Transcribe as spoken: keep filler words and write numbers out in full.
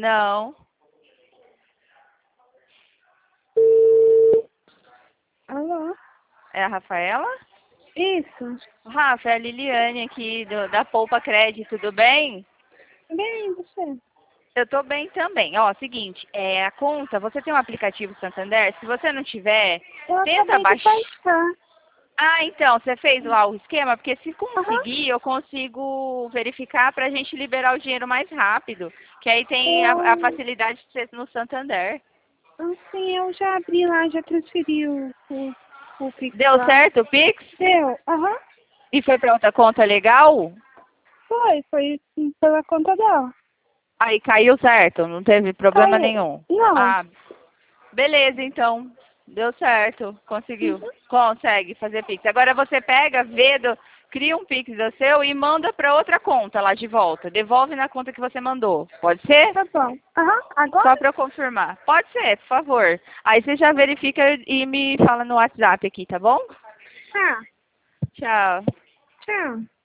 Não. Alô? É a Rafaela? Isso. Rafa, é a Liliane aqui do, da Poupa Crédito, tudo bem? Bem, você? Eu tô bem também. Ó, seguinte, é, a conta, você tem um aplicativo Santander? Se você não tiver, Eu tenta acabei de baixar. baixar. Ah, então, você fez lá o esquema? Porque se Aham. conseguir, eu consigo verificar pra gente liberar o dinheiro mais rápido. Que aí tem a, a Eu, facilidade de ser no Santander. assim, eu já abri lá, já transferi o, o, o Pix Deu lá. certo o Pix? Deu? Aham. E foi pra outra conta legal? Foi, foi sim, pela conta dela. Aí caiu certo, não teve problema Caiu. nenhum. Não. Ah, beleza, então. Deu certo, conseguiu. Uhum. Consegue fazer Pix. Agora você pega, vê, do, cria um Pix do seu e manda para outra conta lá de volta. Devolve na conta que você mandou. Pode ser? Tá bom. Aham. Só Agora? para eu confirmar. Pode ser, por favor. Aí você já verifica e me fala no WhatsApp aqui, tá bom? Tá. Tchau. Tchau.